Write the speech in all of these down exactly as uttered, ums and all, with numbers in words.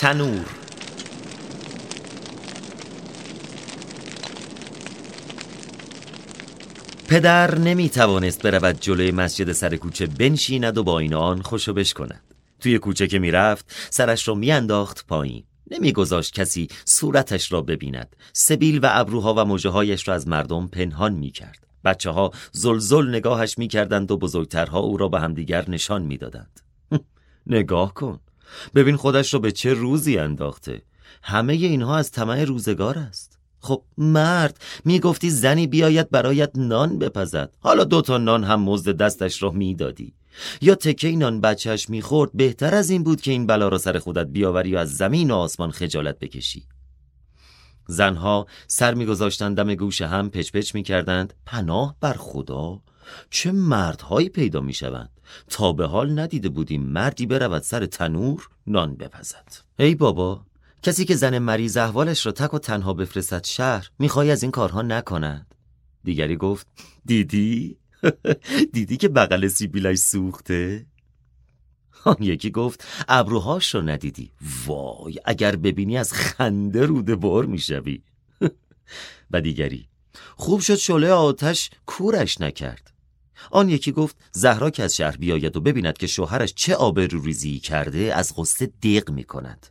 تنور. پدر نمی توانست برود جلوی مسجد سر کوچه بنشیند و با این آن خوشو بش کند. توی کوچه که می رفت سرش را می انداخت پایین. نمی گذاشت کسی صورتش را ببیند. سبیل و ابروها و مژه هایش را از مردم پنهان می کرد. بچه ها زلزل نگاهش می کردند و بزرگترها او را به همدیگر نشان می دادند. نگاه کن، ببین خودش را به چه روزی انداخته. همه اینها از طمع روزگار است. خب مرد، می گفتی زنی بیاید برایت نان بپزد، حالا دوتا نان هم مزد دستش را می دادی. یا تکه نان بچهش می خورد، بهتر از این بود که این بلا را سر خودت بیاوری و از زمین و آسمان خجالت بکشی. زنها سر می گذاشتند دم گوش هم، پچ پچ می کردند پناه بر خدا، چه مردهایی پیدا می شوند. تا به حال ندیده بودیم مردی برود سر تنور نان بپزد. ای بابا، کسی که زن مریض احوالش را تک و تنها بفرستد شهر، میخوای از این کارها نکند. دیگری گفت دیدی؟ دیدی که بغل سیبیلش سوخته؟ آن یکی گفت ابروهاش رو ندیدی؟ وای، اگر ببینی از خنده روده بار میشوی. و دیگری خوب شد شعله آتش کورش نکرد. آن یکی گفت زهرا که از شهر بیاید و ببیند که شوهرش چه آبروریزی کرده، از غصه دق میکند.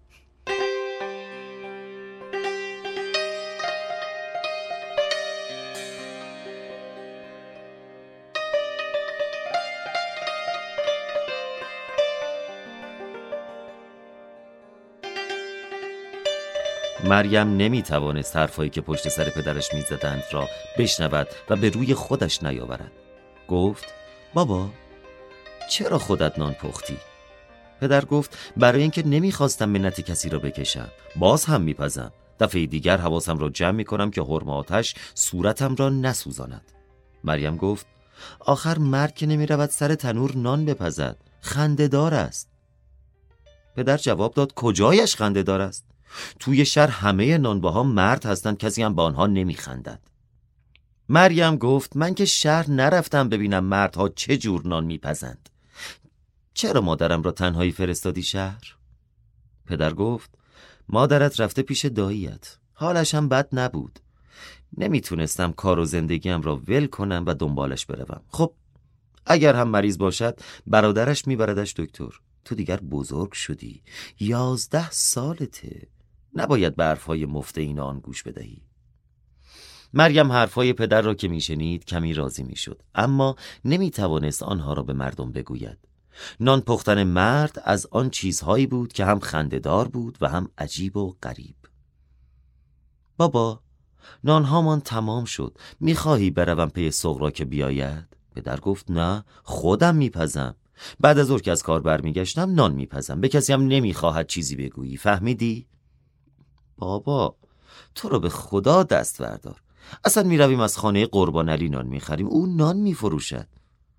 مریم نمی توانست حرفایی که پشت سر پدرش می زدند را بشنود و به روی خودش نیاورد. گفت بابا، چرا خودت نان پختی؟ پدر گفت برای اینکه نمی خواستم منت کسی را بکشم. باز هم می پزم. دفعه دیگر حواسم را جمع می کنم که حرم آتش صورتم را نسوزاند. مریم گفت آخر مرد که نمی رود سر تنور نان بپزد، خنده دار است. پدر جواب داد کجایش خنده دار است؟ توی شهر همه نانباها مرد هستند، کسی هم با آنها نمیخندد. مریم گفت من که شهر نرفتم ببینم مردها چه جور نان میپزند. چرا مادرم را تنهایی فرستادی شهر؟ پدر گفت مادرت رفته پیش داییت، حالش هم بد نبود. نمیتونستم کار و زندگیم را ول کنم و دنبالش بروم. خب اگر هم مریض باشد برادرش میبردش دکتر. تو دیگر بزرگ شدی، یازده سالته، نباید به حرفهای مفت این آن گوش بدهی. مریم حرفهای پدر را که میشنید کمی راضی میشد، اما نمیتوانست آنها را به مردم بگوید. نان پختن مرد از آن چیزهایی بود که هم خنده‌دار بود و هم عجیب و غریب. بابا، نانهامان تمام شد، میخواهی بروم پی سغرا که بیاید؟ پدر گفت نه، خودم میپزم. بعد از ظهر که از کار برمیگشتم نان میپزم، به کسی هم نمیخواهد چیزی بگویی، فهمیدی؟ بابا، تو رو به خدا دست بردار. اصلا میرویم از خانه قربان علی نان میخریم، او نان میفروشد.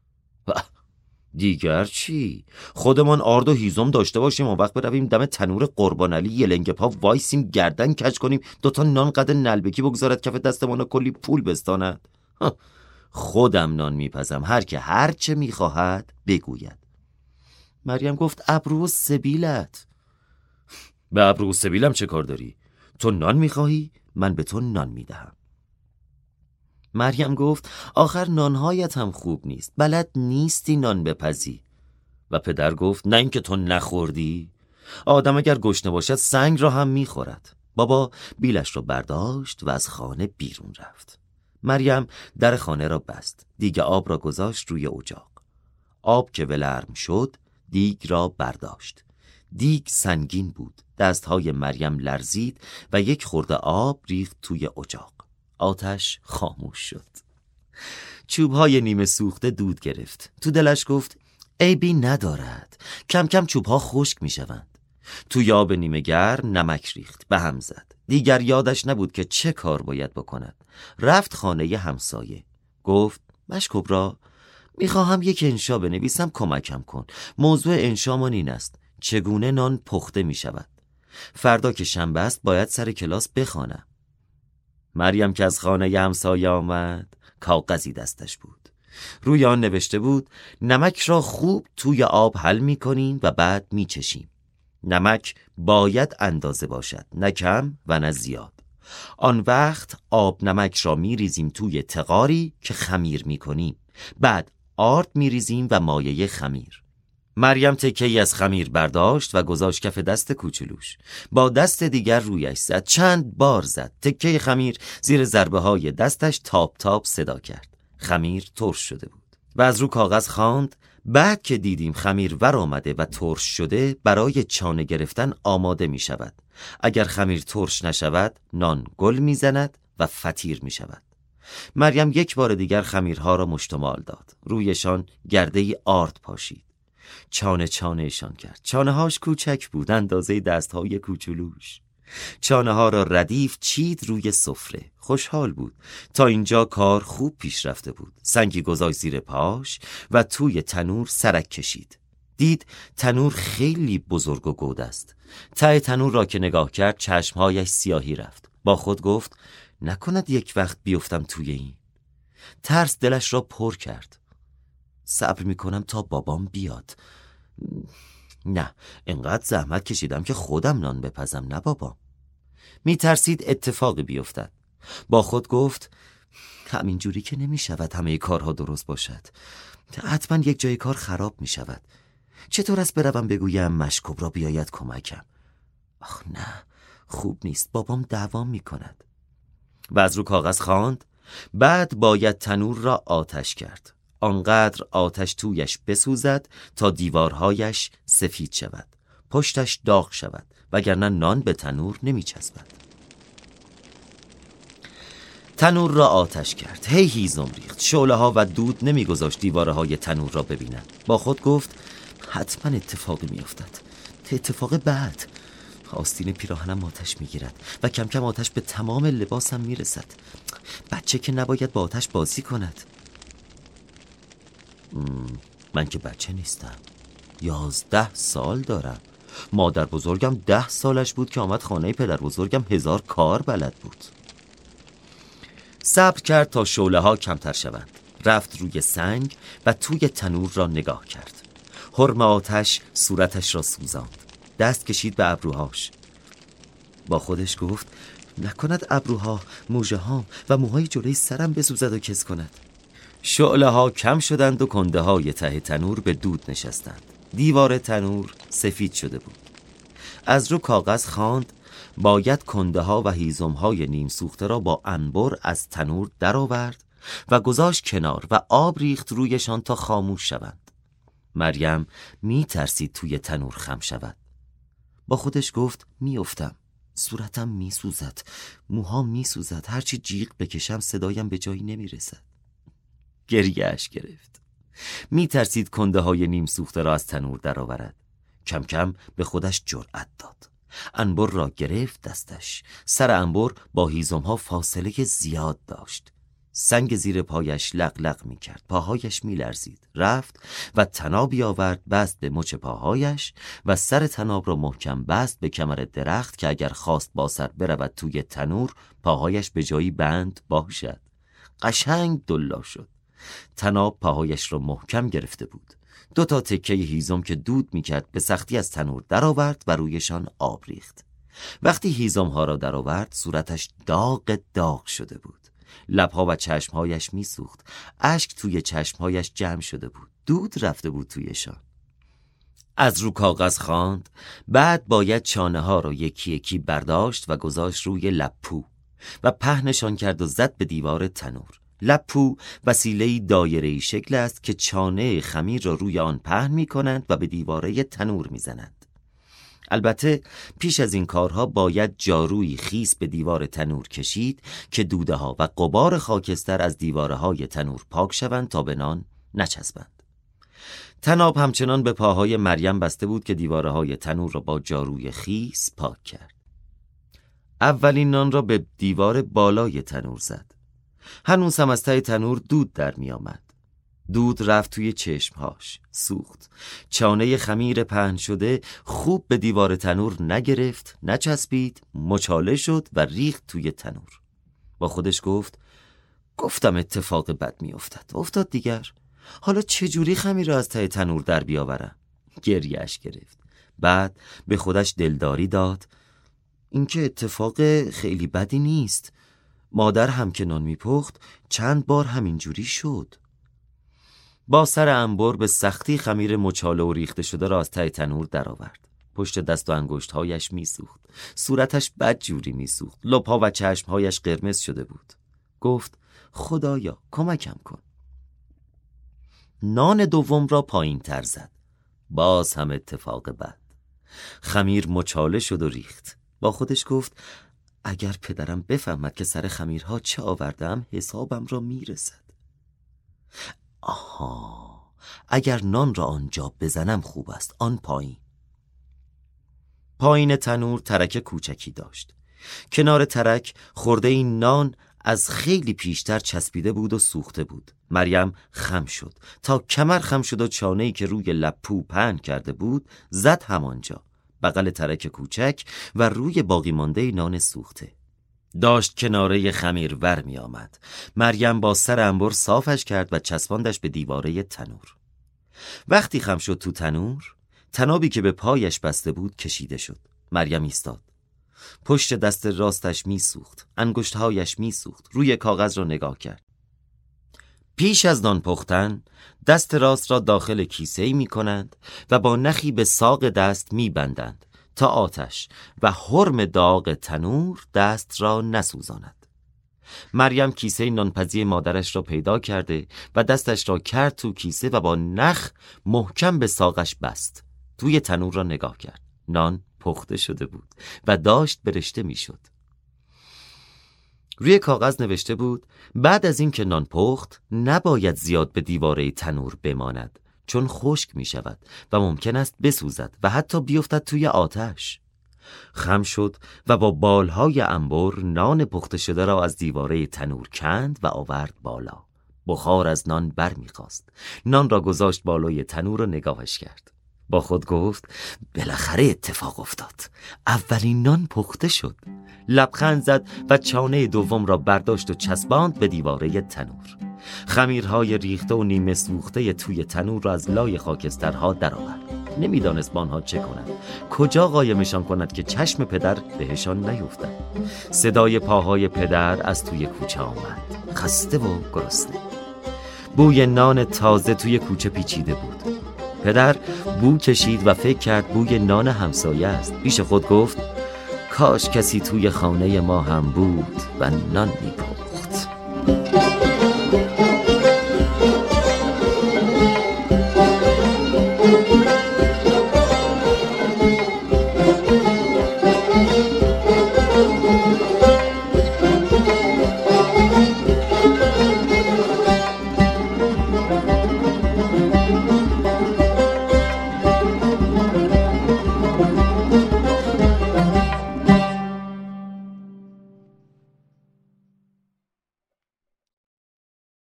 دیگر چی؟ خودمان آرد و هیزم داشته باشیم و وقت برویم دم تنور قربان علی یه لنگ پا وایسیم گردن کج کنیم، دوتا نان قد نلبکی بگذارد کف دستمان و کلی پول بستاند. خودم نان میپزم، هر که هر چه میخواهد بگوید. مریم گفت ابرو و سبیلت. به ابرو و سبیلم چه کار داری؟ تو نان میخواهی؟ من به تو نان میدهم. مریم گفت آخر نانهایت هم خوب نیست، بلد نیستی نان بپزی. و پدر گفت نه اینکه تو نخوردی؟ آدم اگر گشنه باشد سنگ را هم میخورد. بابا بیلش را برداشت و از خانه بیرون رفت. مریم در خانه را بست، دیگ آب را گذاشت روی اجاق. آب که ولرم شد دیگ را برداشت. دیگ سنگین بود، دستهای مریم لرزید و یک خورده آب ریخت توی اجاق. آتش خاموش شد. چوبهای نیمه سوخته دود گرفت. تو دلش گفت عیبی ندارد، کم کم چوبها خشک می شوند. توی آب نیمه گرم نمک ریخت، به هم زد. دیگر یادش نبود که چه کار باید بکند. رفت خانه همسایه. گفت مشکبرا، میخواهم یک انشا بنویسم، کمکم کن. موضوع انشامان این است: چگونه نان پخته می شود. فردا که شنبه است باید سر کلاس بخوانم. مریم که از خانه همسایه آمد، کاغذی دستش بود. روی آن نوشته بود نمک را خوب توی آب حل می کنیم و بعد می چشیم. نمک باید اندازه باشد، نه کم و نه زیاد. آن وقت آب نمک را می ریزیم توی تغاری که خمیر می کنیم. بعد آرد می ریزیم و مایه خمیر. مریم تکه‌ای از خمیر برداشت و گذاشت کف دست کوچولوش. با دست دیگر رویش زد، چند بار زد. تکه خمیر زیر ضربه های دستش تاپ تاپ صدا کرد. خمیر ترش شده بود و از رو کاغذ خواند: بعد که دیدیم خمیر ور آمده و ترش شده، برای چانه گرفتن آماده می شود. اگر خمیر ترش نشود، نان گل می زند و فطیر می شود. مریم یک بار دیگر خمیرها را مشتمال داد. رویشان گرده ای آرد پاشید. چانه چانهشان کرد. چانه هاش کوچک بود، اندازه دست های کوچولوش. چانه ها را ردیف چید روی سفره. خوشحال بود. تا اینجا کار خوب پیش رفته بود. سنگی گذاشت زیر پاش و توی تنور سرک کشید. دید تنور خیلی بزرگ و گود است. ته تنور را که نگاه کرد چشمهایش سیاهی رفت. با خود گفت: نکند یک وقت بیفتم توی این. ترس دلش را پر کرد. صبر میکنم تا بابام بیاد. نه، انقدر زحمت کشیدم که خودم نان بپزم، نه بابام. میترسید اتفاقی بیفتد. با خود گفت: همین جوری که نمیشود همه کارها درست باشد. حتما یک جای کار خراب میشود. چطور است بروم بگویم مشکوب را بیاید کمکم؟ آخ نه، خوب نیست، بابام دوام میکند. و از رو کاغذ خواند: بعد باید تنور را آتش کرد. آنقدر آتش تویش بسوزد تا دیوارهایش سفید شود، پشتش داغ شود، وگرنه نان به تنور نمی چسبد. تنور را آتش کرد. هی هیزم ریخت. شعله ها و دود نمی گذاشت دیواره های تنور را ببینند. با خود گفت: حتما اتفاقی می افتد. اتفاق بعد. آستین پیراهنم آتش می گیرد و کم کم آتش به تمام لباسم می رسد. بچه که نباید با آتش بازی کند. من که بچه نیستم. یازده سال دارم. مادر بزرگم ده سالش بود که آمد خانه پدر بزرگم هزار کار بلد بود. صبر کرد تا شعله ها کمتر شوند. رفت روی سنگ و توی تنور را نگاه کرد. حرم آتش صورتش را سوزاند. دست کشید به ابروهاش. با خودش گفت: نکند ابروها، موژه هام و موهای جلوی سرم بسوزد و کز کند. شعله ها کم شدند و کنده های ته تنور به دود نشستند. دیوار تنور سفید شده بود. از رو کاغذ خواند: باید کنده ها و هیزم های نیم سوخته را با انبر از تنور درآورد و گذاشت کنار و آب ریخت رویشان تا خاموش شوند. مریم می ترسید توی تنور خم شود. با خودش گفت: می افتم. صورتم می سوزد، موهام می سوزد، هرچی جیغ بکشم صدایم به جایی نمی رسد. گریه‌اش گرفت. می ترسید کنده های نیم سوخته را از تنور درآورد. کم کم به خودش جرأت داد. انبر را گرفت دستش. سر انبر با هیزم ها فاصله زیاد داشت. سنگ زیر پایش لق لق می کرد. پاهایش می لرزید. رفت و طنابی آورد، بست به مچ پاهایش و سر طناب را محکم بست به کمر درخت که اگر خواست با سر برود توی تنور پاهایش به جایی بند باشد. قشنگ دلا شد. طناب پاهایش را محکم گرفته بود. دو تا تکه هیزم که دود میکرد به سختی از تنور درآورد و رویشان آب ریخت. وقتی هیزم ها را درآورد صورتش داغ داغ شده بود. لبها و چشمهایش میسوخت. اشک توی چشمهایش جمع شده بود. دود رفته بود تویشان. از رو کاغذ خواند: بعد باید چانه ها را یکی یکی برداشت و گذاشت روی لپو و پهنشان کرد و زد به دیوار تنور. لپو وسیله‌ای دایره‌ای شکل است که چانه خمیر را روی آن پهن می‌کنند و به دیواره تنور می‌زنند. البته پیش از این کارها باید جارویی خیس به دیوار تنور کشید که دوده ها و غبار خاکستر از دیواره های تنور پاک شوند تا به نان نچسبند. طناب همچنان به پاهای مریم بسته بود که دیواره های تنور را با جاروی خیس پاک کرد. اولین نان را به دیوار بالای تنور زد. هنوز هم از ته تنور دود در می آمد. دود رفت توی چشمهاش، سوخت. چانه خمیر پهن شده خوب به دیوار تنور نگرفت، نچسبید، مچاله شد و ریخت توی تنور. با خودش گفت: گفتم اتفاق بد می افتد. افتاد دیگر. حالا چجوری خمیر را از ته تنور در بیاورم؟ گریه‌اش گرفت. بعد به خودش دلداری داد: این که اتفاق خیلی بدی نیست. مادر هم که نان میپخت چند بار همینجوری شد. با سر انبر به سختی خمیر مچاله و ریخته شده را از ته تنور درآورد. پشت دست و انگشت‌هایش میسوخت. صورتش بدجوری میسوخت. لب‌ها و چشم‌هایش قرمز شده بود. گفت: خدایا کمکم کن. نان دوم را پایین تر زد. باز هم اتفاق بد. خمیر مچاله شد و ریخت. با خودش گفت: اگر پدرم بفهمد که سر خمیرها چه آوردم حسابم را میرسد. آها، اگر نان را آنجا بزنم خوب است. آن پایین. پایین تنور ترک کوچکی داشت. کنار ترک خورده این نان از خیلی پیشتر چسبیده بود و سوخته بود. مریم خم شد تا کمر خم شد و چانه‌ای که روی لپو پهن کرده بود زد همانجا، بغل ترک کوچک و روی باقی مانده نان سوخته. داشت کناره خمیر ور می آمد. مریم با سر انبر صافش کرد و چسباندش به دیواره تنور. وقتی خم شد تو تنور، تنابی که به پایش بسته بود کشیده شد. مریم ایستاد. پشت دست راستش می سوخت. انگشتهایش می سوخت. روی کاغذ را نگاه کرد. پیش از نان پختن دست راست را داخل کیسه‌ای می کنند و با نخی به ساق دست می بندند تا آتش و حرم داغ تنور دست را نسوزاند. مریم کیسه نانپزی مادرش را پیدا کرده و دستش را کرد تو کیسه و با نخ محکم به ساقش بست. توی تنور را نگاه کرد. نان پخته شده بود و داشت برشته می شد. روی کاغذ نوشته بود: بعد از این که نان پخت نباید زیاد به دیواره تنور بماند، چون خشک می شود و ممکن است بسوزد و حتی بیفتد توی آتش. خم شد و با بالهای انبر نان پخته شده را از دیواره تنور کند و آورد بالا. بخار از نان بر می خواست. نان را گذاشت بالای تنور و نگاهش کرد. با خود گفت: بالاخره اتفاق افتاد. اولین نان پخته شد. لبخند زد و چانه دوم را برداشت و چسباند به دیواره تنور. خمیرهای ریخته و نیمه سوخته توی تنور را از لای خاکسترها درآورد. نمیدانست با آنها چه کند، کجا قایمشان کند که چشم پدر بهشان نیفتد. صدای پاهای پدر از توی کوچه آمد، خسته و گرسنه. بوی نان تازه توی کوچه پیچیده بود. پدر بو کشید و فکر کرد بوی نان همسایه است. پیش خود گفت: کاش کسی توی خانه ما هم بود و نان می‌پخت.